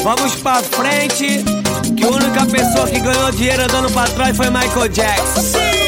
Vamos pra frente, que a única pessoa que ganhou dinheiro andando pra trás foi Michael Jackson.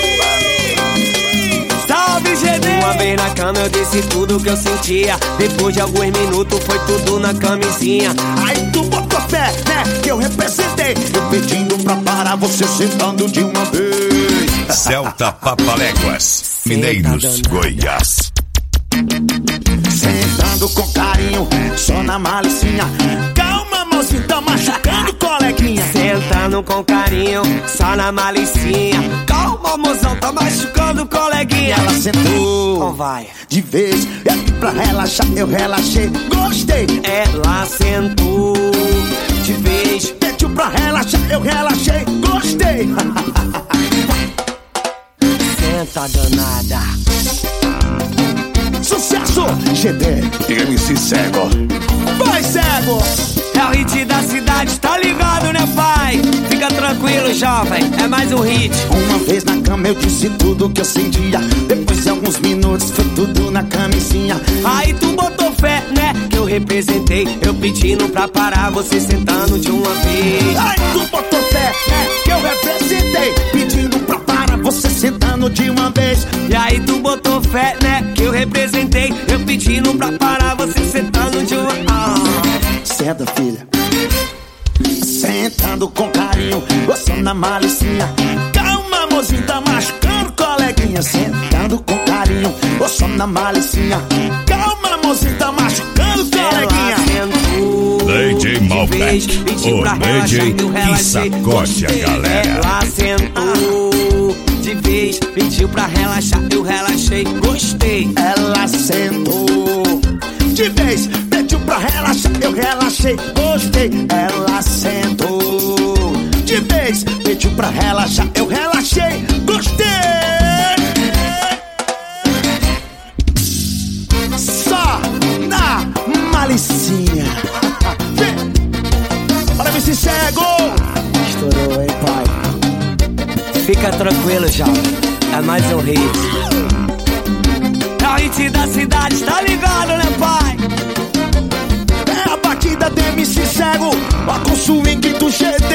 Salve, GD! Uma vez na cama eu disse tudo que eu sentia. Depois de alguns minutos foi tudo na camisinha. Aí tu botou fé, né, que eu representei. Eu pedindo pra parar, você sentando de uma vez. Celta Papaléguas, Mineiros, Goiás. Sentando com carinho, só na malicinha. Calma, mocinho, tá machucando, coleguinha. Sentando com carinho, só na malicinha. Calma, mozão, tá machucando, coleguinha. Ela sentou, então vai. de vez, e pra relaxar, eu relaxei, gostei. Ela sentou, de vez. Pediu pra relaxar, eu relaxei, gostei. Senta, danada. Sucesso! GD, MC Cego. Vai, Cego! É o hit da cidade, tá ligado, né, pai? Fica tranquilo, jovem, é mais um hit. Uma vez na cama eu disse tudo que eu sentia. Depois de alguns minutos foi tudo na camisinha. Aí tu botou fé, né, que eu representei. Eu pedindo pra parar, você sentando de uma vez. Aí tu botou fé, né, que eu representei. Pedindo pra parar, você sentando de uma vez. E aí tu botou fé, né, que eu representei. Eu pedindo pra parar, você sentando de uma... Senta, filha. Sentando com carinho, você na malicinha. Calma, mozinho, tá machucando, coleguinha. Sentando com carinho, você na malicinha. Calma, mozinho, tá machucando, coleguinha. DJ Malbec, o DJ que sacode a galera. Ela sentou de vez, pediu pra relaxar, eu relaxei, gostei. Ela sentou de vez, pediu pra relaxar, eu relaxei, gostei. Ela sentou de vez, pediu pra relaxar, eu relaxei, gostei. Só na malicinha. Para MC Cego. Estourou, hein, pai? Fica tranquilo, jovem, é mais um hit. É o hit da cidade, tá ligado, né, pai? É a batida do MC Cego, ó com swing do GD.